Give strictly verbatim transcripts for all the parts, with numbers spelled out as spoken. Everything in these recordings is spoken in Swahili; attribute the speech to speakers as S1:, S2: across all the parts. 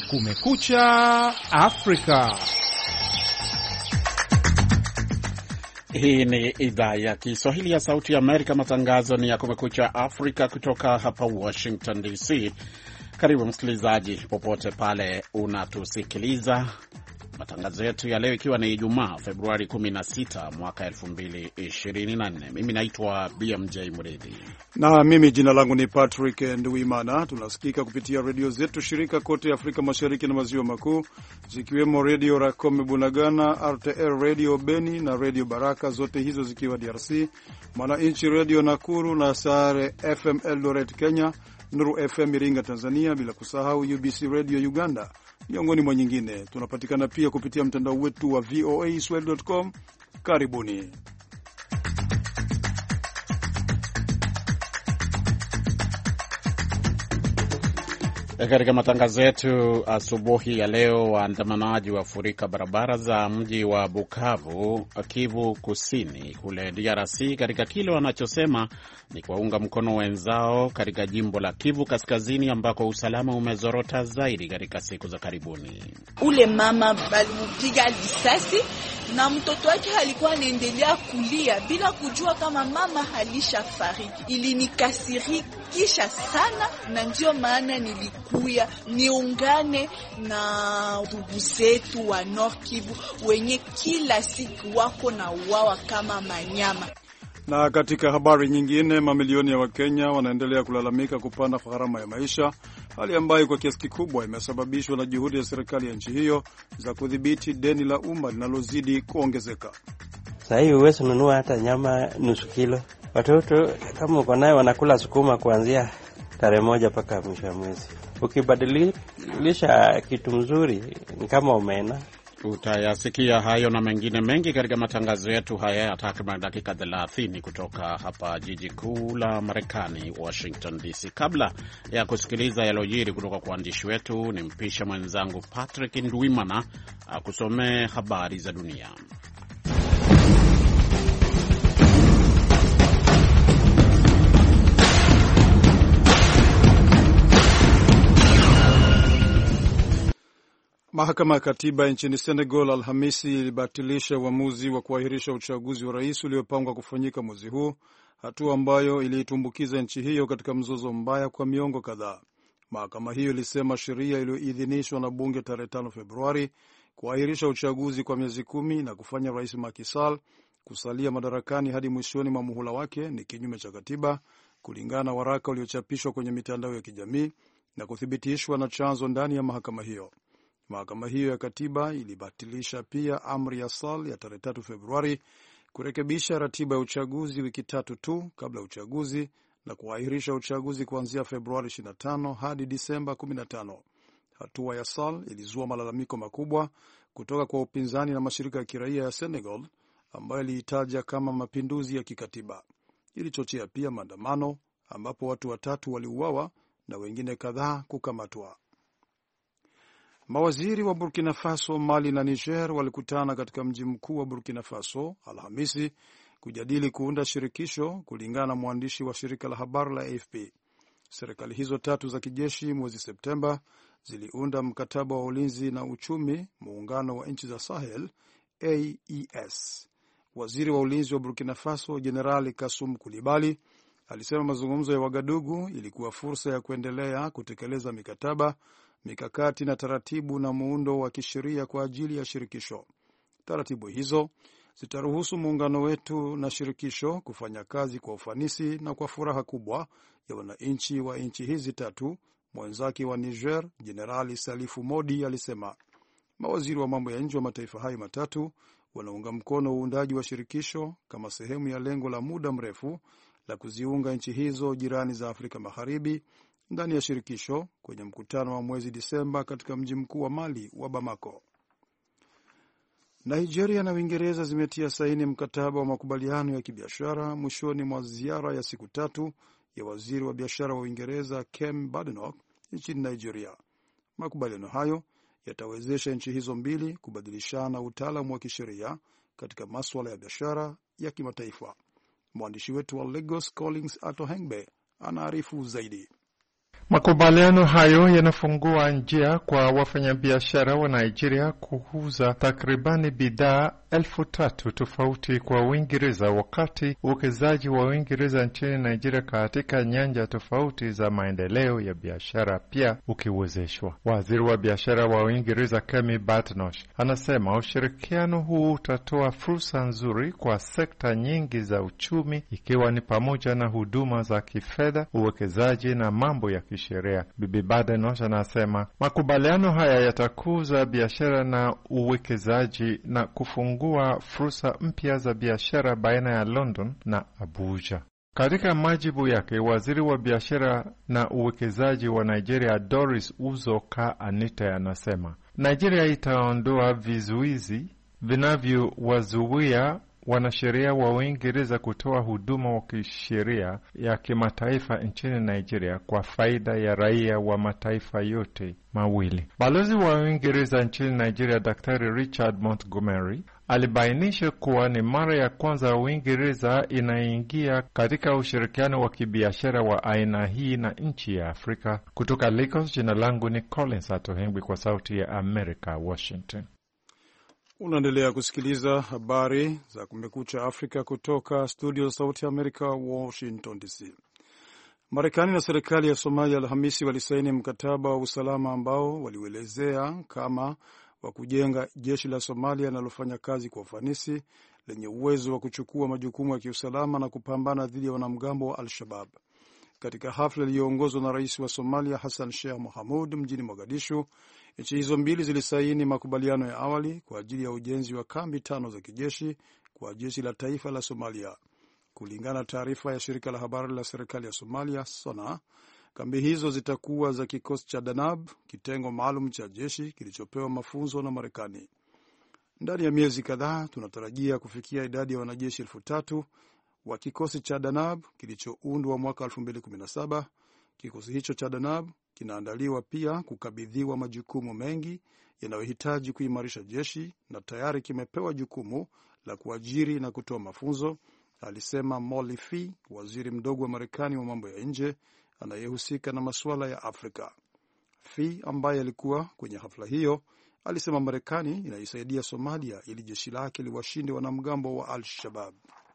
S1: Kumekucha Afrika.
S2: Hii ni idhaa ya Kiswahili ya Sauti ya Amerika. Matangazo ni ya Kumekucha Afrika kutoka hapa Washington D C. Karibu msikilizaji, popote pale unatusikiliza. Matangazo yetu ya leo ikiwa ni Ijumaa Februari kumi na sita mwaka elfu mbili ishirini na nne. Mimi naitwa B M J Mridhi.
S3: Na mimi jina langu ni Patrick Nduwimana. Tunasikika kupitia redio zetu shirika kote Afrika Mashariki na Maziwa Makuu, zikiwemo Radio Rakome Bunagana, R T L Radio Beni na Radio Baraka, zote hizo zikiwa D R C, Mwananchi Radio Nakuru na Sare F M Eldoret Kenya, Nuru F M Iringa Tanzania, bila kusahau U B C Radio Uganda, miongoni mwa nyingine. Tunapatikana pia kupitia mtandao wetu wa v o a swahili dot com. Karibuni.
S2: Katika matangazo yetu asubuhi ya leo, waandamanaji wafurika barabara za mji wa Bukavu, Kivu Kusini kule D R C, katika kile wanachosema ni kuwaunga mkono wenzao katika jimbo la Kivu Kaskazini ambako usalama umezorota zaidi katika siku za karibuni.
S4: Ule mama alipiga risasi na mtoto wake alikuwa anaendelea kulia bila kujua kama mama alishafariki. Ilinikasirikisha sana, na ndio maana nilikuya niungane na ndugu zetu wa North Kivu wenye kila siku wako na uwawa kama manyama.
S3: Na katika habari nyingine, mamilioni ya Wakenya wanaendelea kulalamika kupanda kwa gharama ya maisha, hali ambayo kwa kiasi kikubwa imesababishwa na juhudi ya serikali ya nchi hiyo za kudhibiti deni la umma linalozidi kuongezeka.
S5: Sasa hivi huwezi nunua hata nyama nusu kilo. Watoto kama uko naye wanakula sukuma kuanzia tarehe moja mpaka mwisho wa mwezi. Ukibadilisha kitu mzuri ni kama umeena.
S2: Utayasikia hayo na mengine mengi katika matangazo yetu haya ya takriban dakika thelathini kutoka hapa jiji kuu la Marekani, Washington D C. Kabla ya kusikiliza yalojiri kutoka kwa waandishi wetu, ni mpisha mwenzangu Patrick Nduwimana akusomee habari za dunia.
S3: Mahakama ya Katiba nchini Senegal Alhamisi ilibatilisha uamuzi wa kuahirisha uchaguzi wa rais uliopangwa kufanyika mwezi huu, hatua ambayo iliitumbukiza nchi hiyo katika mzozo mbaya kwa miongo kadhaa. Mahakama hiyo ilisema sheria iliyoidhinishwa na bunge tarehe tano Februari kuahirisha uchaguzi kwa miezi kumi na kufanya rais Macky Sall kusalia madarakani hadi mwishoni mwa muhula wake ni kinyume cha katiba, kulingana na waraka uliochapishwa kwenye mitandao ya kijamii na kuthibitishwa na chanzo ndani ya mahakama hiyo. Mahakama hiyo ya katiba ilibatilisha pia amri ya Sall ya tarehe tatu Februari kurekebisha ratiba ya uchaguzi wiki tatu tu kabla ya uchaguzi na kuahirisha uchaguzi kuanzia Februari ishirini na tano hadi Disemba kumi na tano. Hatua ya Sall ilizua malalamiko makubwa kutoka kwa upinzani na mashirika ya kiraia ya Senegal ambayo iliitaja kama mapinduzi ya kikatiba. Ilichochea pia maandamano ambapo watu watatu waliuawa na wengine kadhaa kukamatwa. Mawaziri wa Burkina Faso, Mali na Niger walikutana katika mji mkuu wa Burkina Faso Alhamisi kujadili kuunda shirikisho, kulingana na mwandishi wa shirika la habari la A F P. Serikali hizo tatu za kijeshi mwezi Septemba ziliunda mkataba wa ulinzi na uchumi, muungano wa nchi za Sahel A E S. Waziri wa ulinzi wa Burkina Faso Jenerali Kasum Kulibali alisema mazungumzo ya Wagadugu ilikuwa fursa ya kuendelea kutekeleza mikataba, mikakati na taratibu na muundo wa kisheria kwa ajili ya shirikisho. Taratibu hizo zitaruhusu muungano wetu na shirikisho kufanya kazi kwa ufanisi na kwa furaha kubwa ya wananchi wa nchi hizi tatu, mwenzake wa Niger Jenerali Salifu Modi alisema. Mawaziri wa mambo ya nje wa mataifa hayo matatu wanaunga mkono uundaji wa shirikisho kama sehemu ya lengo la muda mrefu la kuziunga nchi hizo jirani za Afrika Magharibi ndani ya shirikisho kwenye mkutano wa mwezi Disemba katika mji mkuu wa Mali wa Bamako. Nigeria na Uingereza zimetia saini mkataba wa makubaliano ya kibiashara mwishoni mwa ziara ya siku tatu ya waziri wa biashara wa Uingereza Kem Badenoch nchini Nigeria. Makubaliano hayo yatawezesha nchi hizo mbili kubadilishana utaalamu wa kisheria katika masuala ya biashara ya kimataifa. Mwandishi wetu wa Lagos Collins Atohengbe anaarifu zaidi.
S6: Makubaliano hayo yanafungua njia kwa wafanyabiashara wa Nigeria kuuza takribani bidhaa elfu tatu tofauti kwa Uingereza, wakati uwekezaji wa Uingereza nchini Nigeria katika nyanja tofauti za maendeleo ya biashara pia ukiwezeshwa. Waziri wa biashara wa Uingereza Kemi Badenoch anasema ushirikiano huu utatoa fursa nzuri kwa sekta nyingi za uchumi, ikiwa ni pamoja na huduma za kifedha, uwekezaji na mambo ya sheria. Bibi Badenoch anasema makubaliano haya yatakuza biashara na uwekezaji na kufungua fursa mpya za biashara baina ya London na Abuja. Katika majibu yake, waziri wa biashara na uwekezaji wa Nigeria Doris Uzoka Anita anasema Nigeria itaondoa vizuizi vinavyowazuia wanasheria wa Uingereza kutoa huduma wa kisheria ya kimataifa nchini Nigeria kwa faida ya raia wa mataifa yote mawili. Balozi wa Uingereza nchini Nigeria Daktari Richard Montgomery alibainisha kuwa ni mara ya kwanza Uingereza inaingia katika ushirikiano wa kibiashara wa aina hii na nchi ya Afrika. Kutoka Lagos, jina langu ni Collins Atohengwi kwa Sauti ya Amerika, Washington.
S3: Unaendelea kusikiliza habari za Kumekucha Afrika kutoka studio za Sauti ya Amerika, Washington D C. Marekani na serikali ya Somalia Alhamisi walisaini mkataba wa usalama ambao waliuelezea kama wa kujenga jeshi la Somalia linalofanya kazi kwa ufanisi, lenye uwezo wa kuchukua majukumu ya kiusalama na kupambana dhidi ya wanamgambo wa Al-Shabaab. Katika hafla iliyoongozwa na rais wa Somalia Hassan Sheikh Mohamud mjini Mogadishu, nchi hizo mbili zilisaini makubaliano ya awali kwa ajili ya ujenzi wa kambi tano za kijeshi kwa jeshi la taifa la Somalia. Kulingana na taarifa ya shirika la habari la serikali ya Somalia SONA, kambi hizo zitakuwa za kikosi cha Danab, kitengo maalum cha jeshi kilichopewa mafunzo na Marekani. Ndani ya miezi kadhaa tunatarajia kufikia idadi ya wanajeshi elfu tatu wa kikosi cha Danab kilichoundwa mwaka elfu mbili kumi na saba. Kikosi hicho cha Danab kinaandaliwa pia kukabidhiwa majukumu mengi yanayohitaji kuimarisha jeshi na tayari kimepewa jukumu la kuajiri na kutoa mafunzo, alisema Molly Fee, waziri mdogo wa Marekani wa mambo ya nje anayehusika na masuala ya Afrika. Fee, ambaye alikuwa kwenye hafla hiyo, alisema Marekani inaisaidia Somalia ili jeshi lake liwashinde wanamgambo wa Al-Shabaab.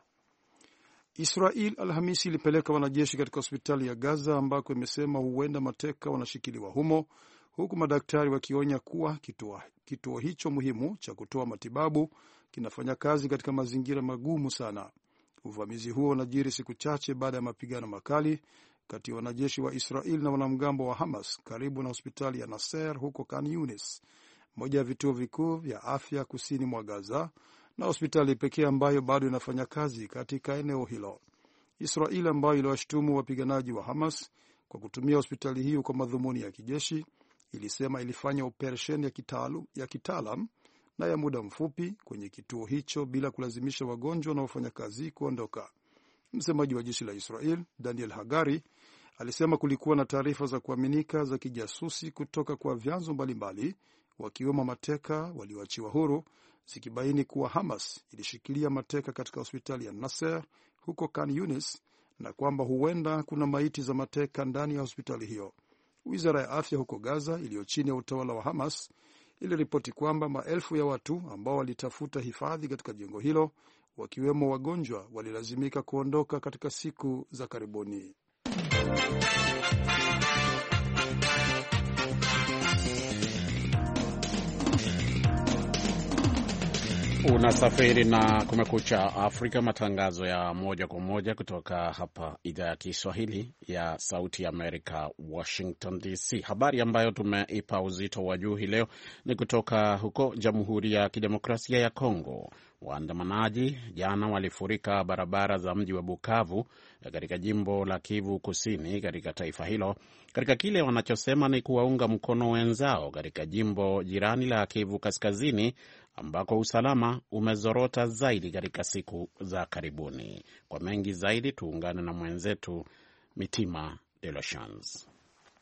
S3: Israel Alhamisi ilipeleka wanajeshi katika hospitali ya Gaza ambako imesema huenda mateka wanashikiliwa humo, huku madaktari wakionya kuwa kituo, kituo hicho muhimu cha kutoa matibabu kinafanya kazi katika mazingira magumu sana. Uvamizi huo unajiri siku chache baada ya mapigano makali kati ya wanajeshi wa Israel na wanamgambo wa Hamas karibu na hospitali ya Nasser huko Khan Yunis, moja ya vituo vikuu vya afya kusini mwa Gaza na hospitali pekee ambayo bado inafanya kazi katika eneo hilo. Israel, ambayo iliwashtumu wapiganaji wa Hamas kwa kutumia hospitali hiyo kwa madhumuni ya kijeshi, ilisema ilifanya operesheni ya kitaalam ya kitaalam na ya muda mfupi kwenye kituo hicho bila kulazimisha wagonjwa na wafanyakazi kuondoka. Msemaji wa jeshi la Israel, Daniel Hagari, alisema kulikuwa na taarifa za kuaminika za kijasusi kutoka kwa vyanzo mbalimbali, wakiwemo mateka walioachiwa huru, zikibaini kuwa Hamas ilishikilia mateka katika hospitali ya Nasser huko Khan Yunis na kwamba huenda kuna maiti za mateka ndani ya hospitali hiyo. Wizara ya afya huko Gaza iliyo chini ya utawala wa Hamas iliripoti kwamba maelfu ya watu ambao walitafuta hifadhi katika jengo hilo, wakiwemo wagonjwa, walilazimika kuondoka katika siku za karibuni.
S2: Unasafiri na Kumekucha Afrika, matangazo ya moja kwa moja kutoka hapa idhaa ya Kiswahili ya Sauti ya Amerika, Washington D C. Habari ambayo tumeipa uzito wa juu hii leo ni kutoka huko Jamhuri ya Kidemokrasia ya Kongo. Waandamanaji jana walifurika barabara za mji wa Bukavu katika jimbo la Kivu Kusini katika taifa hilo, katika kile wanachosema ni kuwaunga mkono wenzao katika jimbo jirani la Kivu Kaskazini ambako usalama umezorota zaidi katika siku za karibuni. Kwa mengi zaidi tuungane na mwenzetu Mitima de la Chance.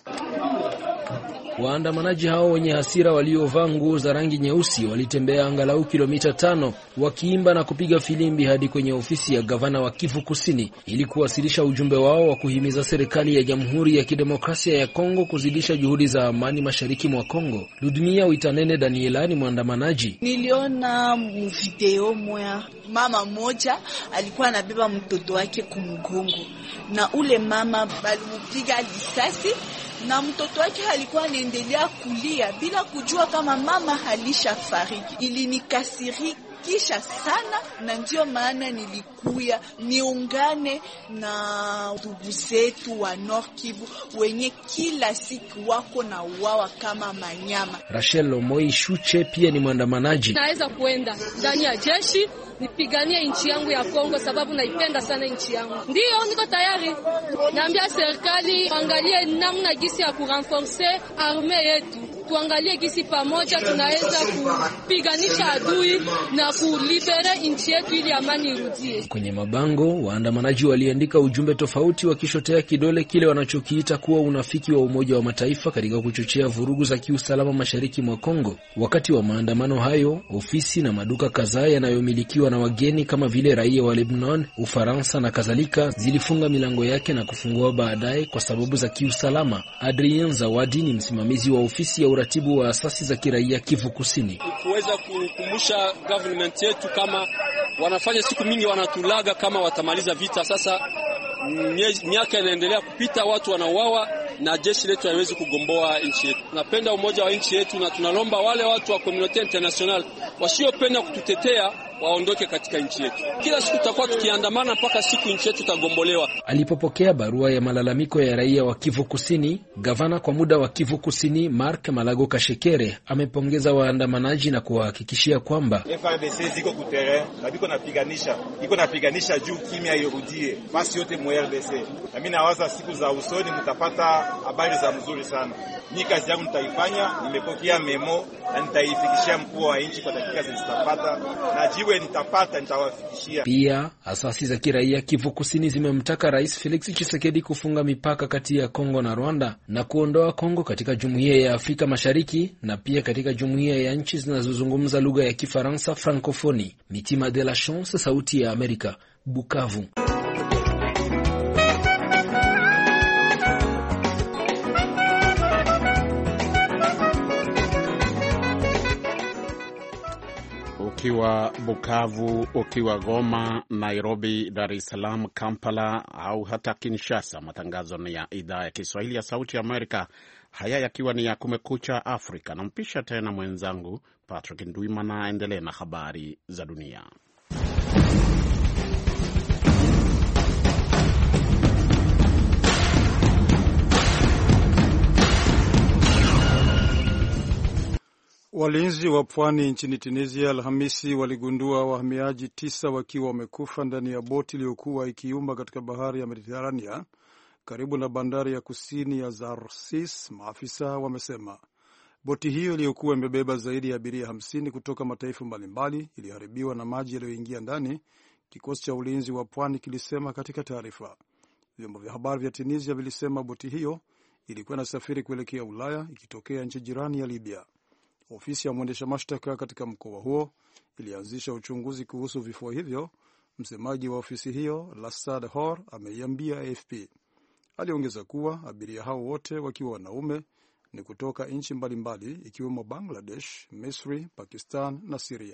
S7: Waandamanaji hao wenye hasira waliovaa nguo za rangi nyeusi walitembea angalau kilomita tano wakiimba na kupiga filimbi hadi kwenye ofisi ya gavana wa Kivu Kusini ili kuwasilisha ujumbe wao wa kuhimiza serikali ya Jamhuri ya Kidemokrasia ya Kongo kuzidisha juhudi za amani mashariki mwa Kongo. Ludmia Witanene Daniela ni mwandamanaji.
S4: Niliona video moja, mama moja alikuwa anabeba mtoto wake kumgongo na ule mama balimpiga risasi na mtoto wake alikuwa anaendelea kulia bila kujua kama mama halishafariki. Ilinikasirikisha sana, na ndio maana nilikuya niungane na ndugu zetu wa Nord Kivu wenye kila siku wako na uwawa kama manyama.
S7: Rachel Lomoi Shuche pia ni mwandamanaji.
S8: Naweza kuenda ndani ya jeshi nipiganie nchi yangu ya Kongo sababu naipenda sana nchi yangu. Ndio niko tayari. Naambia serikali angalie namna gisi ya kurenforcer armée yetu. Tuangalie gisi pamoja tunaweza kupiganisha adui na kulibere nchi yetu ili amani irudie.
S7: Kwenye mabango, waandamanaji waliandika ujumbe tofauti wakishotea kidole kile wanachokiita kuwa unafiki wa Umoja wa Mataifa katika kuchochea vurugu za kiusalama mashariki mwa Kongo. Wakati wa maandamano hayo, ofisi na maduka kadhaa yanayomilikiwa na wageni kama vile raia wa Lebanon, Ufaransa na kadhalika zilifunga milango yake na kufungua baadaye kwa sababu za kiusalama. Adrien Zawadi ni msimamizi wa ofisi ya uratibu wa asasi za kiraia Kivu Kusini.
S9: Kuweza kukumbusha government yetu kama wanafanya siku mingi wanatulaga kama watamaliza vita. Sasa miaka inaendelea kupita, watu wanauawa na jeshi letu haiwezi kugomboa nchi yetu. Tunapenda umoja wa nchi yetu na tunalomba wale watu wa community international wasiopenda kututetea waondoke katika nchi yetu. Kila siku tutakuwa tukiandamana mpaka siku nchi yetu itagombolewa.
S7: Alipopokea barua ya malalamiko ya raia wa Kivu Kusini, gavana kwa muda wa Kivu Kusini Mark Malago Kashekere amepongeza waandamanaji na kuwahakikishia kwamba
S10: F A R D C ziko ku terrain na biko napiganisha, iko napiganisha juu kimya irudie basi yote mu R D C. Na mimi nawaza siku za usoni mtapata habari za mzuri sana. Ni kazi yangu nitaifanya, nimepokea memo na nitaifikishia mkuu wa nchi kwa dakika zitapata na jiwe nitapata nitawafikishia.
S7: Pia asasi za kiraia Kivu Kusini zimemtaka Rais Felix Tshisekedi kufunga mipaka kati ya Kongo na Rwanda na kuondoa Kongo katika Jumuiya ya Afrika Mashariki na pia katika Jumuiya ya nchi zinazozungumza lugha ya Kifaransa Francophonie. Mitima de la Chance, Sauti ya Amerika, Bukavu.
S2: Ukiwa Bukavu, ukiwa Goma, Nairobi, Dar es Salaam, Kampala au hata Kinshasa, matangazo ni ya idhaa ya Kiswahili ya Sauti ya Amerika, haya yakiwa ni ya Kumekucha Afrika. Nampisha tena mwenzangu Patrick Ndwimana aendelee na habari za dunia.
S3: Walinzi wa pwani nchini Tunisia Alhamisi waligundua wahamiaji tisa wakiwa wamekufa ndani ya boti iliyokuwa ikiumba katika bahari ya Mediterania karibu na bandari ya kusini ya Zarsis, maafisa wamesema. Boti hiyo iliyokuwa imebeba zaidi ya abiria hamsini kutoka mataifa mbalimbali iliharibiwa na maji yaliyoingia ndani, kikosi cha ulinzi wa pwani kilisema katika taarifa. Vyombo vya habari vya Tunisia vilisema boti hiyo ilikuwa inasafiri kuelekea Ulaya ikitokea nchi jirani ya Libya. Ofisi ya mwendesha mashtaka katika mkoa huo ilianzisha uchunguzi kuhusu vifo hivyo. Msemaji wa ofisi hiyo Lassad Hor ameiambia A F P. Aliongeza kuwa abiria hao wote wakiwa wanaume ni kutoka nchi mbalimbali ikiwemo Bangladesh, Misri, Pakistan na Syria.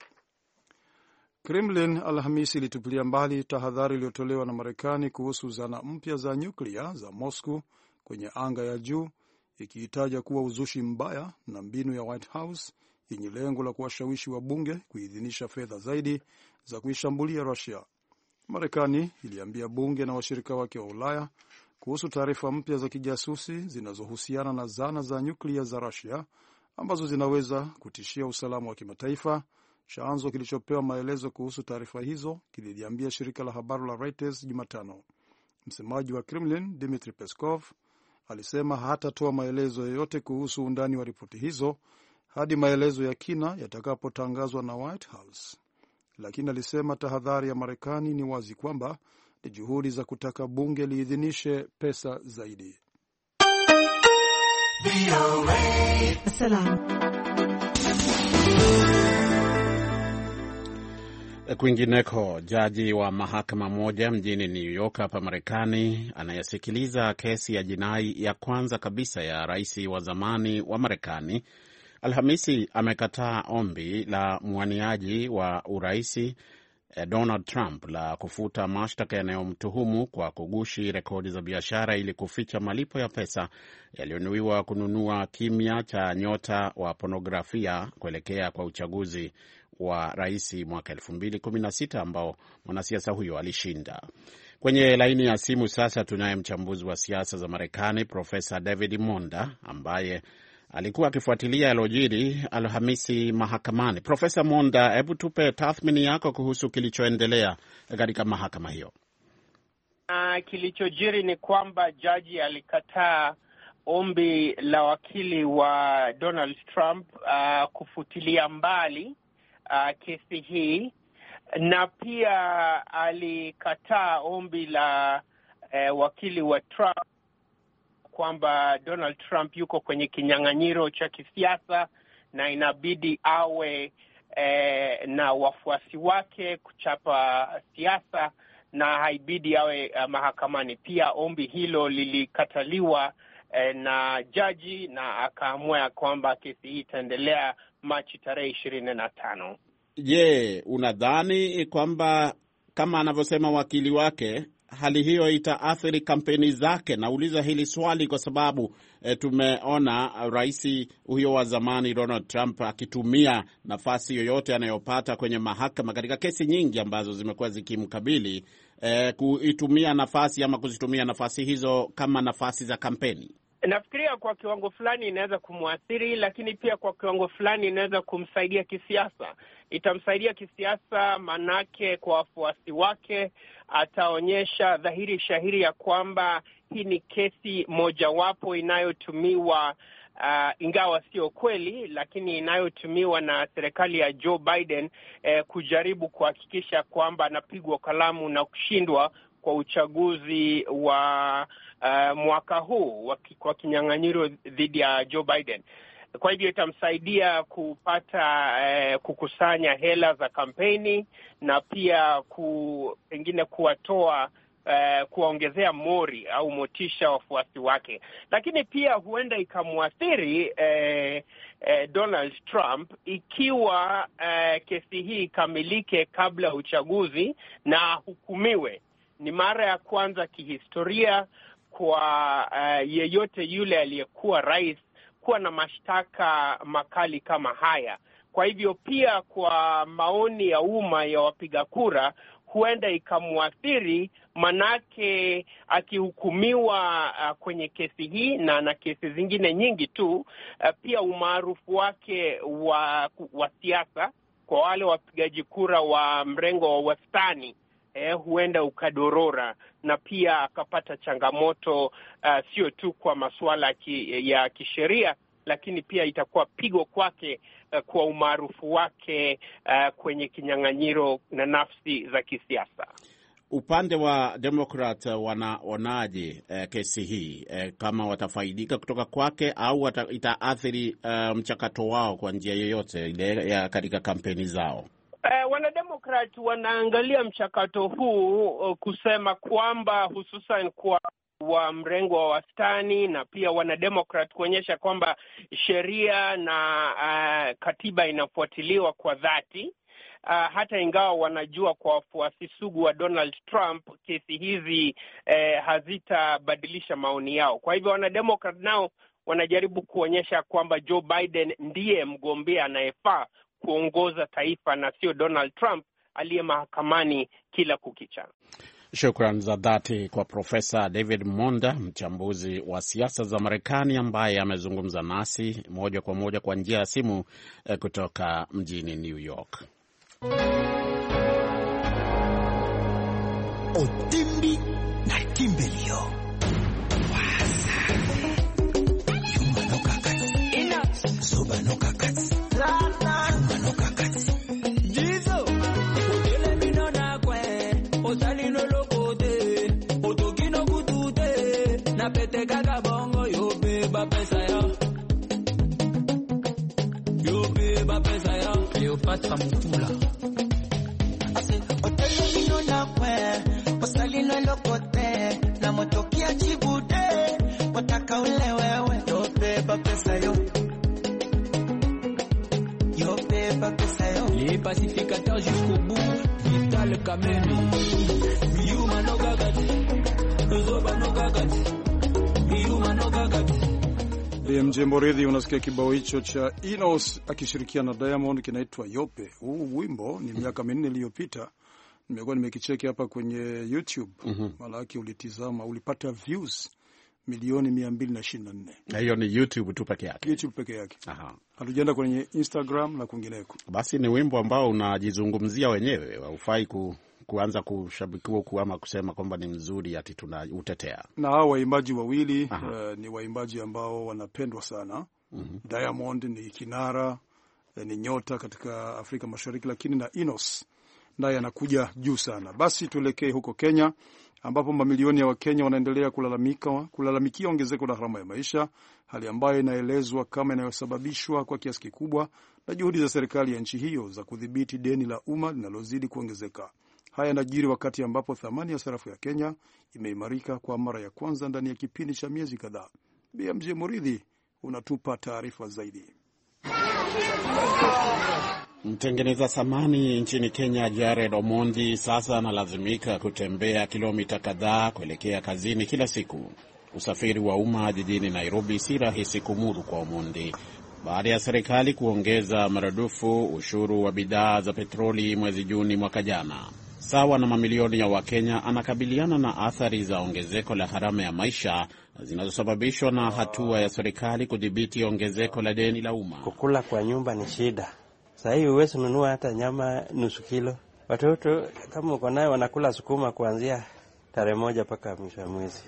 S3: Kremlin Alhamisi ilitupilia mbali tahadhari iliyotolewa na Marekani kuhusu zana mpya za nyuklia za Moscow kwenye anga ya juu, ikiitaja kuwa uzushi mbaya na mbinu ya White House yenye lengo la kuwashawishi wabunge kuidhinisha fedha zaidi za kuishambulia Russia. Marekani iliambia bunge na washirika wake wa Ulaya kuhusu taarifa mpya za kijasusi zinazohusiana na zana za nyuklia za Russia ambazo zinaweza kutishia usalama wa kimataifa. Chanzo kilichopewa maelezo kuhusu taarifa hizo kililiambia shirika la habari la Reuters Jumatano. Msemaji wa Kremlin Dmitry Peskov alisema hatatoa maelezo yoyote kuhusu undani wa ripoti hizo hadi maelezo ya kina yatakapotangazwa na White House. Lakini alisema tahadhari ya Marekani ni wazi kwamba ni juhudi za kutaka bunge liidhinishe pesa zaidi.
S2: Kwingineko, jaji wa mahakama moja mjini New York hapa Marekani anayesikiliza kesi ya jinai ya kwanza kabisa ya rais wa zamani wa Marekani Alhamisi amekataa ombi la mwaniaji wa uraisi Donald Trump la kufuta mashtaka yanayomtuhumu kwa kugushi rekodi za biashara ili kuficha malipo ya pesa yaliyonuiwa kununua kimya cha nyota wa pornografia kuelekea kwa uchaguzi wa rais mwaka elfu mbili kumi na sita ambao mwanasiasa huyo alishinda. Kwenye laini ya simu sasa tunaye mchambuzi wa siasa za Marekani Profesa David Monda ambaye alikuwa akifuatilia yalojiri Alhamisi mahakamani. Profesa Monda, hebu tupe tathmini yako kuhusu kilichoendelea katika mahakama hiyo.
S11: Uh, kilichojiri ni kwamba jaji alikataa ombi la wakili wa Donald Trump uh, kufutilia mbali uh, kesi hii, na pia alikataa ombi la uh, wakili wa Trump kwamba Donald Trump yuko kwenye kinyang'anyiro cha kisiasa na inabidi awe eh, na wafuasi wake kuchapa siasa na haibidi awe uh, mahakamani. Pia ombi hilo lilikataliwa eh, na jaji na akaamua kwamba kesi hii itaendelea Machi tarehe ishirini na tano.
S2: Je, unadhani kwamba kama anavyosema wakili wake hali hiyo itaathiri kampeni zake? Nauliza hili swali kwa sababu e, tumeona rais huyo wa zamani Donald Trump akitumia nafasi yoyote anayopata kwenye mahakama katika kesi nyingi ambazo zimekuwa zikimkabili, e, kuitumia nafasi ama kuzitumia nafasi hizo kama nafasi za kampeni.
S11: Nafikiria kwa kiwango fulani inaweza kumwathiri, lakini pia kwa kiwango fulani inaweza kumsaidia kisiasa. Itamsaidia kisiasa manake kwa wafuasi wake ataonyesha dhahiri shahiri ya kwamba hii ni kesi mojawapo inayotumiwa uh, ingawa sio kweli, lakini inayotumiwa na serikali ya Joe Biden eh, kujaribu kuhakikisha kwamba anapigwa kalamu na kushindwa kwa uchaguzi wa uh, mwaka huu kwa kinyang'anyiro dhidi ya Joe Biden. Kwa hivyo itamsaidia kupata eh, kukusanya hela za kampeni na pia ku, pengine kuwatoa eh, kuwaongezea mori au motisha wafuasi wake. Lakini pia huenda ikamwathiri eh, eh, Donald Trump ikiwa eh, kesi hii ikamilike kabla ya uchaguzi na hukumiwe. Ni mara ya kwanza kihistoria kwa uh, yeyote yule aliyekuwa rais kuwa na mashtaka makali kama haya. Kwa hivyo pia kwa maoni ya umma ya wapiga kura huenda ikamwathiri, manake akihukumiwa uh, kwenye kesi hii na na kesi zingine nyingi tu, uh, pia umaarufu wake wa, wa siasa kwa wale wapigaji kura wa mrengo wa wastani Eh, huenda ukadorora na pia akapata changamoto uh, sio tu kwa masuala ki, ya kisheria, lakini pia itakuwa pigo kwake uh, kwa umaarufu wake uh, kwenye kinyang'anyiro na nafsi za kisiasa.
S2: Upande wa Democrat wanaonaje eh, kesi hii eh, kama watafaidika kutoka kwake au wata, itaathiri uh, mchakato wao kwa njia yoyote ile ya katika kampeni zao?
S11: Uh, wanademokrat wanaangalia mchakato huu uh, kusema kwamba hususan kwa wa mrengo wa wastani na pia wanademokrat kuonyesha kwamba sheria na uh, katiba inafuatiliwa kwa dhati. Uh, hata ingawa wanajua kwa wafuasi sugu wa Donald Trump kesi hizi uh, hazitabadilisha maoni yao. Kwa hivyo wanademokrat nao wanajaribu kuonyesha kwamba Joe Biden ndiye mgombea anayefaa kuongoza taifa na sio Donald Trump aliye mahakamani kila kukicha.
S2: Shukran za dhati kwa Profesa David Monda, mchambuzi wa siasa za Marekani ambaye amezungumza nasi moja kwa moja kwa njia ya simu eh, kutoka mjini New York.
S12: Otimbi na Kimbelio.
S13: Pete gaga bongo yo beba pesa yo.
S12: moto kiachibude, wataka ule wewe. Yo beba pesa yo, yo beba pesa yo.
S13: Les pacificateurs jusqu'au bout, Vital Kameni. Miuma no gagati, Zoba no gagati, Miuma no gagati.
S3: B M J Moridhi, unasikia kibao hicho cha Inos akishirikiana na Diamond kinaitwa Yope. Huu wimbo ni miaka minne iliyopita. Nimekuwa nimekicheki hapa kwenye YouTube. Mm-hmm. Malaki ulitizama, ulipata views milioni mia mbili na ishirini na nne.
S2: Na hiyo ni YouTube tu peke yake.
S3: YouTube peke yake.
S2: Aha.
S3: Hatujaenda kwenye Instagram na kwingineko.
S2: Basi ni wimbo ambao unajizungumzia wenyewe, haufai ku kuanza kushabikiwa kuama kusema kwamba ni mzuri ati tunautetea.
S3: Na hao waimbaji wawili uh, ni waimbaji ambao wanapendwa sana. Mm-hmm. Diamond ni kinara, uh, ni nyota katika Afrika Mashariki, lakini na Inos naye anakuja juu sana. Basi tuelekee huko Kenya ambapo mamilioni ya Wakenya wanaendelea kulalamika kulalamikia ongezeko la gharama ya maisha, hali ambayo inaelezwa kama inayosababishwa kwa kiasi kikubwa na juhudi za serikali ya nchi hiyo za kudhibiti deni la umma linalozidi kuongezeka. Haya yanajiri wakati ambapo thamani ya sarafu ya Kenya imeimarika kwa mara ya kwanza ndani ya kipindi cha miezi kadhaa. B M J Muridhi unatupa taarifa zaidi.
S2: Mtengeneza samani nchini Kenya Jared Omondi sasa analazimika kutembea kilomita kadhaa kuelekea kazini kila siku. Usafiri wa umma jijini Nairobi si rahisi kumudu kwa Omondi baada ya serikali kuongeza maradufu ushuru wa bidhaa za petroli mwezi Juni mwaka jana. Sawa na mamilioni ya Wakenya, anakabiliana na athari za ongezeko la gharama ya maisha zinazosababishwa na hatua ya serikali kudhibiti ongezeko la deni la umma.
S5: Kukula kwa nyumba ni shida. Sasa hivi huwezi nunua hata nyama nusu kilo. Watoto kama uko naye wanakula sukuma kuanzia tarehe moja mpaka mwisho wa mwezi.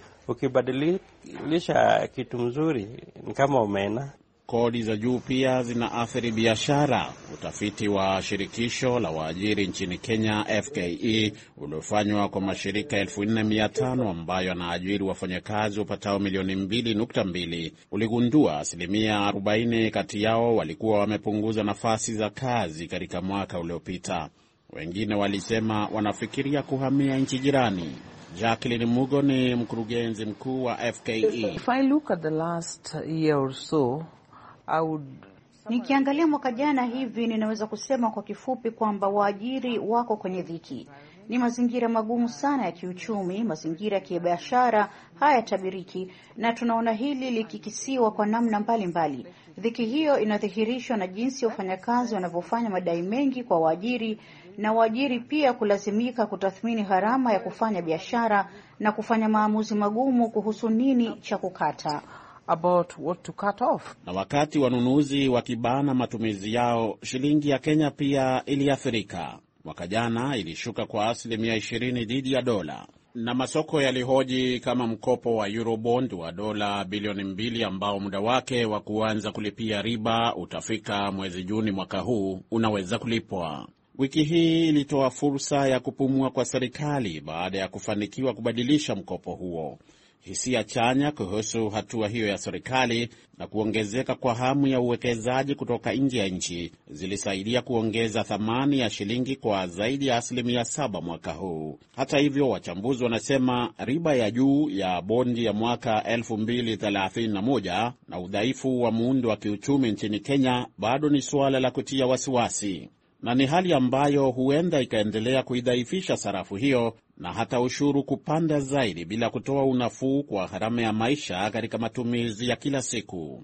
S5: Ukibadilisha kitu mzuri ni kama omena.
S2: Kodi za juu pia zinaathiri biashara. Utafiti wa shirikisho la waajiri nchini Kenya F K E uliofanywa kwa mashirika elfu nne mia tano ambayo yanaajiri wafanyakazi wapatao milioni mbili nukta mbili uligundua asilimia arobaini kati yao walikuwa wamepunguza nafasi za kazi katika mwaka uliopita. Wengine walisema wanafikiria kuhamia nchi jirani. Jacqueline Mugo ni mkurugenzi mkuu wa F K E.
S14: If I look at the last year or so, I would...
S15: Nikiangalia mwaka jana hivi ninaweza kusema kwa kifupi kwamba waajiri wako kwenye dhiki. Ni mazingira magumu sana ya kiuchumi, mazingira ya kibiashara haya tabiriki, na tunaona hili likikisiwa kwa namna mbalimbali. Dhiki hiyo inadhihirishwa na jinsi wafanyakazi wanavyofanya madai mengi kwa waajiri, na waajiri pia kulazimika kutathmini gharama ya kufanya biashara na kufanya maamuzi magumu kuhusu nini cha kukata.
S14: About what to cut off.
S2: Na wakati wanunuzi wakibana matumizi yao, shilingi ya Kenya pia iliathirika. Mwaka jana ilishuka kwa asilimia ishirini dhidi ya dola. Na masoko yalihoji kama mkopo wa Eurobond wa dola bilioni mbili ambao muda wake wa kuanza kulipia riba utafika mwezi Juni mwaka huu unaweza kulipwa. Wiki hii ilitoa fursa ya kupumua kwa serikali baada ya kufanikiwa kubadilisha mkopo huo. Hisia chanya kuhusu hatua hiyo ya serikali na kuongezeka kwa hamu ya uwekezaji kutoka nje ya nchi zilisaidia kuongeza thamani ya shilingi kwa zaidi ya asilimia saba mwaka huu. Hata hivyo, wachambuzi wanasema riba ya juu ya bondi ya mwaka elfu mbili thelathini na moja na udhaifu wa muundo wa kiuchumi nchini Kenya bado ni suala la kutia wasiwasi, na ni hali ambayo huenda ikaendelea kuidhaifisha sarafu hiyo na hata ushuru kupanda zaidi bila kutoa unafuu kwa gharama ya maisha katika matumizi ya kila siku.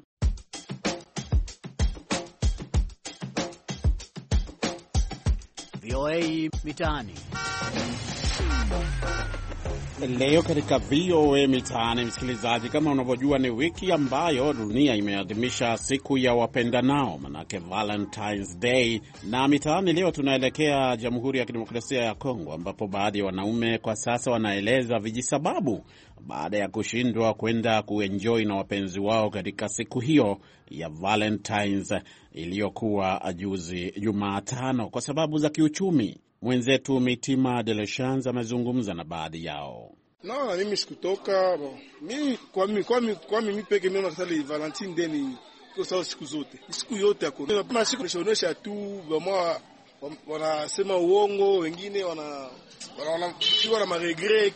S16: V O A Mitaani.
S2: Leo katika V O A Mitaani, msikilizaji, kama unavyojua ni wiki ambayo dunia imeadhimisha siku ya wapendanao, manake Valentine's Day. Na mitaani leo tunaelekea Jamhuri ya Kidemokrasia ya Kongo ambapo baadhi ya wanaume kwa sasa wanaeleza vijisababu baada ya kushindwa kwenda kuenjoy na wapenzi wao katika siku hiyo ya Valentine's iliyokuwa juzi Jumatano kwa sababu za kiuchumi. Mwenzetu Mitima de Lechance amezungumza na baadhi yao.
S17: No, na mimi sikutoka. Mimi kwa mimi kwa mimi kwa mimi peke mimi nakasali Valentine Day ni kwa sababu siku zote. Siku yote yako. Kama siku nishaonesha tu bama wanasema uongo, wengine wana wana wana maregret.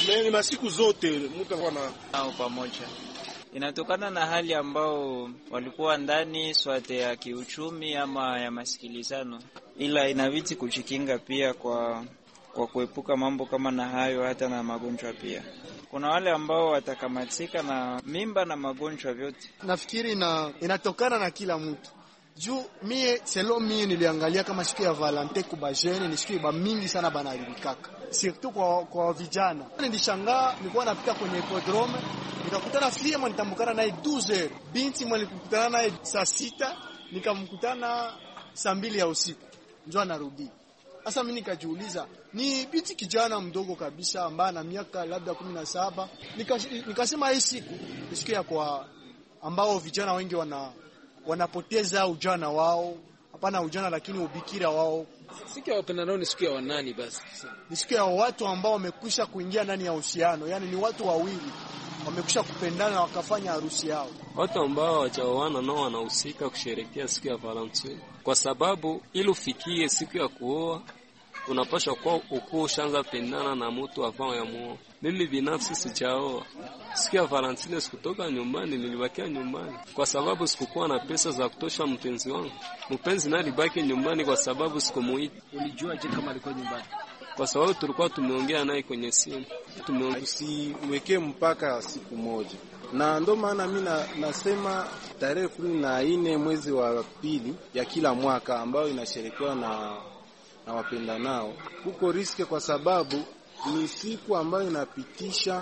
S17: ni masiku zote mtu anakuwa
S18: nao pamoja. Inatokana na hali ambao walikuwa ndani, swate ya kiuchumi ama ya masikilizano, ila inabidi kujikinga pia kwa kwa kuepuka mambo kama na hayo, hata na magonjwa pia. Kuna wale ambao watakamatika na mimba na magonjwa vyote.
S19: Nafikiri na inatokana na kila mtu. Juu mie selo mie niliangalia kama siku ya Valentine kubajene ni siku ba mingi sana banaribikaka. Surtout kwa kwa vijana. Nilishangaa nilikuwa napita kwenye hippodrome, nikakutana fiema nitambukana naye douze heures. Binti mwe nilikutana naye saa sita, nikamkutana saa mbili ya usiku. Njoo anarudi. Sasa mimi nikajiuliza, ni binti kijana mdogo kabisa ambaye ana miaka labda kumi na saba. Nikasema hii siku siku ya kwa ambao vijana wengi wana wanapoteza ujana wao. Hapana ujana lakini ubikira wao.
S7: Siku ya wapendanao ni siku ya wanani basi?
S19: Ni siku ya watu ambao wamekwisha kuingia ndani ya uhusiano. Yaani ni watu wawili wamekwisha kupendana na wakafanya harusi yao.
S20: Watu ambao hawajaoana nao wanahusika kusherehekea siku ya Valentine. Kwa sababu ili ufikie siku ya kuoa unapaswa kwa ukuu ushaanza pendana na mtu avant ya muoa. Mimi binafsi sijaoa. Siku ya Valentine sikutoka nyumbani, nilibakia nyumbani kwa sababu sikukuwa na pesa za kutosha mpenzi wangu. Mpenzi naye alibaki nyumbani kwa sababu sikumuita.
S7: Ulijua je kama alikuwa nyumbani?
S20: Kwa sababu tulikuwa tumeongea naye kwenye simu.
S21: Tumeongea usiweke mpaka siku moja. Na ndo maana mimi na, nasema tarehe kumi na nne mwezi wa pili ya kila mwaka ambao inasherekewa na na wapenda nao. Huko riske kwa sababu ni siku ambayo inapitisha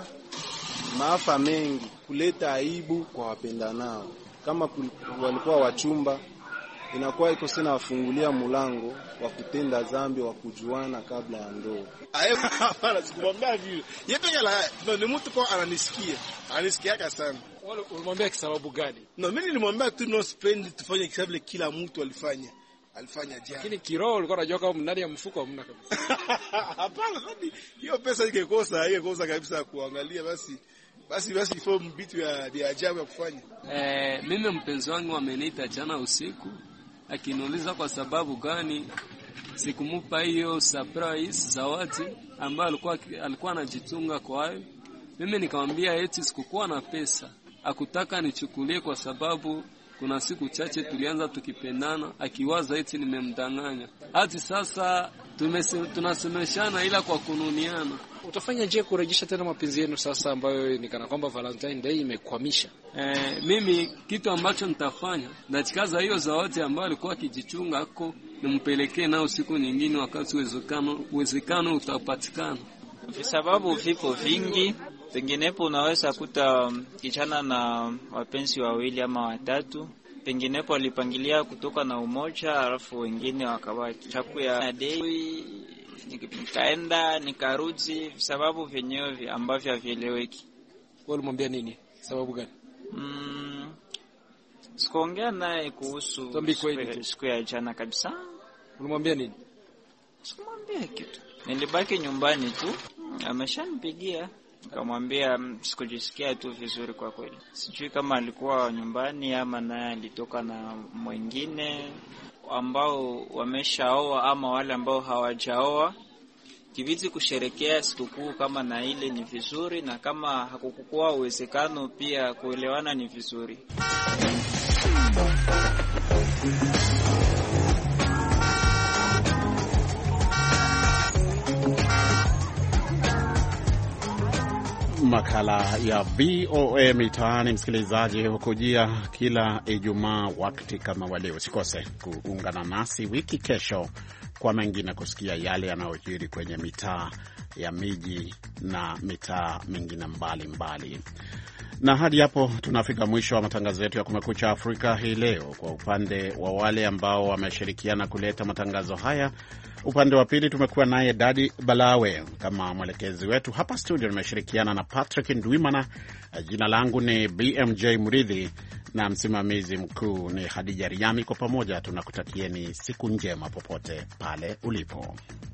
S21: maafa mengi, kuleta aibu kwa wapenda nao. Kama walikuwa wachumba, inakuwa iko sana wafungulia mulango wa kutenda dhambi, wa kujuana kabla ya ndoa.
S17: Hapana, sikumwambia vile. Yeye pekee la ni mtu kwa ananisikia. Ananisikiaka sana.
S7: Wale ulimwambia kwa sababu gani?
S17: No, mimi nilimwambia tu no spend tufanye kile kila mtu alifanya. Alifanya jana.
S7: Lakini kiroho ulikuwa unajua kama ndani ya mfuko hamna kabisa.
S17: Hapana, sababu hiyo pesa ingekosa, ingekosa kabisa kuangalia basi. Basi basi form bitu ya ya ajabu ya kufanya.
S20: Eh, mimi mpenzi wangu ameniita jana usiku akiniuliza kwa sababu gani sikumupa hiyo surprise zawadi ambayo alikuwa alikuwa anajitunga kwayo. Mimi nikamwambia eti sikukuwa na pesa. Akutaka nichukulie kwa sababu kuna siku chache tulianza tukipendana, akiwaza eti nimemdanganya. Hadi sasa tunasemeshana ila kwa kununiana.
S7: Utafanya je kurejesha tena mapenzi yenu sasa ambayo ni kana kwamba Valentine Day imekwamisha?
S20: Eh, mimi kitu ambacho nitafanya nachikaza hiyo zawadi ambayo alikuwa akijichunga hako nimpelekee nao siku nyingine wakati uwezekano uwezekano utapatikana.
S18: Kwa sababu vipo vingi, penginepo unaweza kuta kijana na wapenzi wawili ama watatu, penginepo alipangilia kutoka na umoja alafu wengine wakawa chaku ya day, nikaenda nikarudi, sababu vyenyewe ambavyo havieleweki.
S7: Wewe ulimwambia nini? Sababu gani?
S18: Mm, sikuongea naye kuhusu siku ya jana kabisa.
S7: Ulimwambia nini?
S18: Sikumwambia kitu. Nilibaki nyumbani tu, ameshanipigia. Nikamwambia sikujisikia tu vizuri kwa kweli. Sijui kama alikuwa nyumbani ama naye alitoka na mwingine ambao wameshaoa ama wale ambao hawajaoa. Kiviti kusherekea sikukuu kama na ile ni vizuri, na kama hakukuwa uwezekano pia kuelewana ni vizuri.
S2: Makala ya V O A Mitaani, msikilizaji, hukujia kila Ijumaa wakati kama wale. Usikose kuungana nasi wiki kesho kwa mengine, kusikia yale yanayojiri kwenye mitaa ya miji na mitaa mingine mbalimbali. Na hadi hapo tunafika mwisho wa matangazo yetu ya Kumekucha Afrika hii leo. Kwa upande wa wale ambao wameshirikiana kuleta matangazo haya, upande wa pili tumekuwa naye Dadi Balawe kama mwelekezi wetu. Hapa studio nimeshirikiana na Patrick Ndwimana. Jina langu ni B M J Muridhi na msimamizi mkuu ni Hadija Riami. Kwa pamoja tunakutakieni siku njema popote pale ulipo.